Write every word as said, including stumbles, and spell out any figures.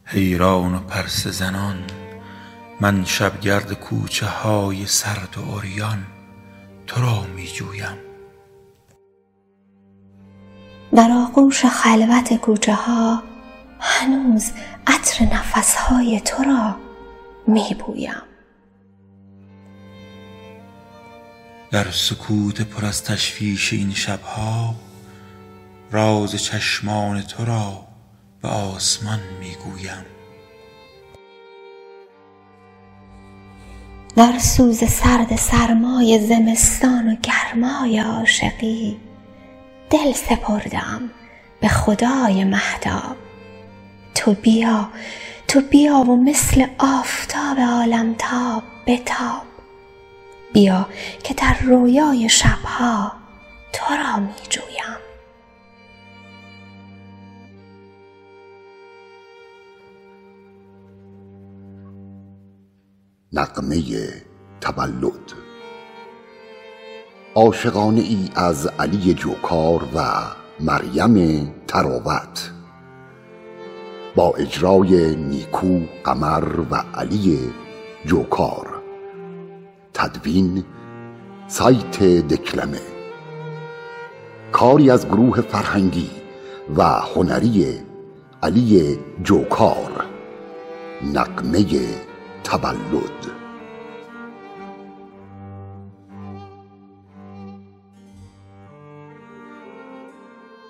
حیران و پرسه زنان من شبگرد کوچه های سرد و عریان تو را می جویم. در آغوش خلوت کوچه ها هنوز عطر نفس های تو را می بویم. در سکوت پر از تشویش این شبها راز چشمان تو را به آسمان می گویم. در سوز سرد سرمای زمستان و گرمای عاشقی دل سپردم به خدای مهتاب. تو بیا تو بیا و مثل آفتاب عالمتاب بتاب. بیا که در رویای شبها تو را می جویم. نغمه تولد. عاشقانه ای از علی جوکار و مریم تراوت با اجرای نیکو قمر و علی جوکار. تدوین سایت دکلمه. کاری از گروه فرهنگی و هنری علی جوکار. نغمه تولد.